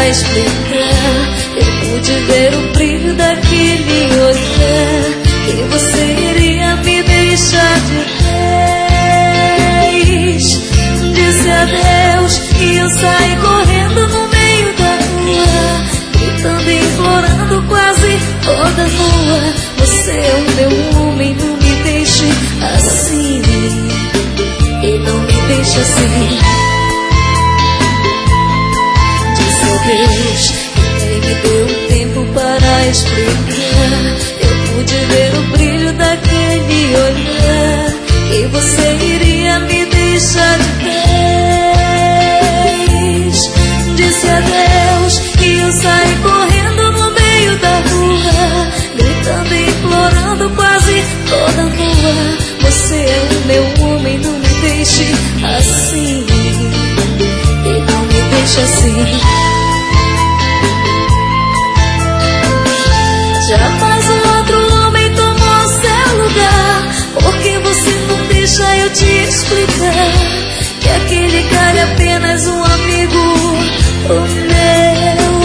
pra explicar. Eu pude ver o brilho daquele olhar, que você iria me deixar de vez. Disse adeus e eu saí correndo no meio da rua, gritando e implorando quase toda nua. Você é o meu homem, não me deixe assim, e não me deixe assim. Disse adeus e nem me deu um tempo para explicar. Eu pude ver o brilho daquele olhar, que você iria me deixar de vez. Disse adeus e eu saí correndo no meio da rua, gritando e implorando quase toda nua. Você é o meu homem, não me deixe assim, e não me deixe assim. Jamais um outro homem tomou seu lugar, porque você não deixa eu te explicar que aquele cara é apenas um amigo meu.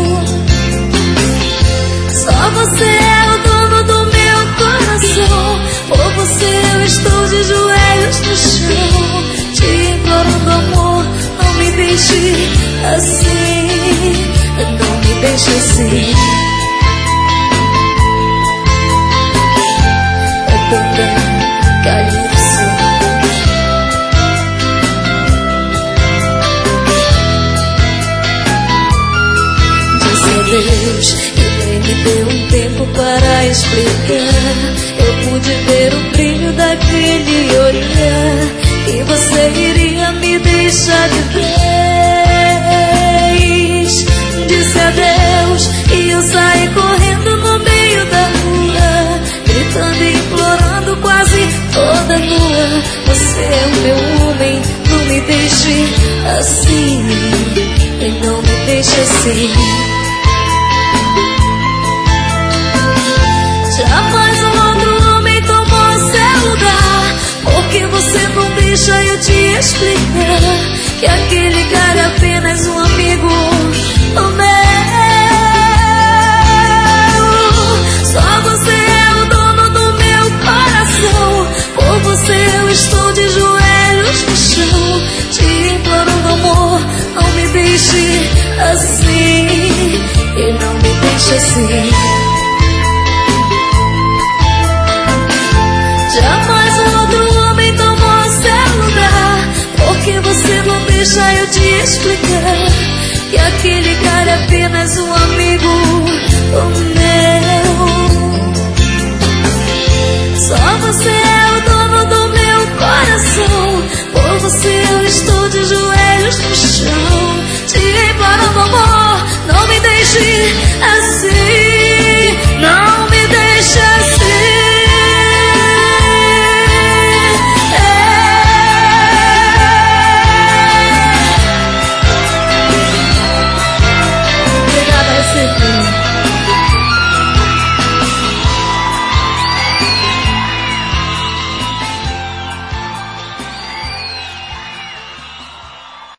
Só você é o dono do meu coração, por você eu estou de joelhos no chão, te implorando amor, não me deixe assim, não me deixe assim. Disse adeus e nem me deu um tempo para explicar. Eu pude ver o brilho daquele olhar, que você iria me deixar de vez. Disse adeus e eu saí correndo no meio da rua, gritando e implorando quase toda nua. Você é o meu homem, não me deixe assim, e não me deixe assim. Jamais um outro homem tomou seu lugar, porque você não deixa eu te explicar que aquele cara é apenas um amigo meu. Só você é o dono do meu coração, por você eu estou de joelhos no chão, te implorando amor, não me deixe assim, e não me deixe assim. Jamais um outro homem tomou seu lugar, porque você não deixa eu te explicar que aquele cara é apenas um amigo meu. Só você é o dono do meu coração, por você